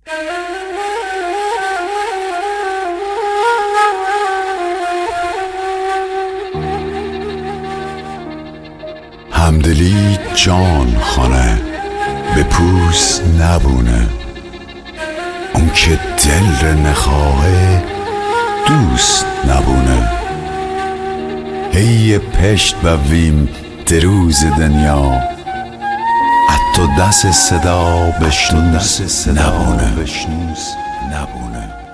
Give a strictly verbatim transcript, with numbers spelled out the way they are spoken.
همدلی جان خانه به پوست نبونه، اون که دل نخواهه دوست نبونه. هی پشت بویم دروز دنیا، اتو دست صدا بشنوس نبونه.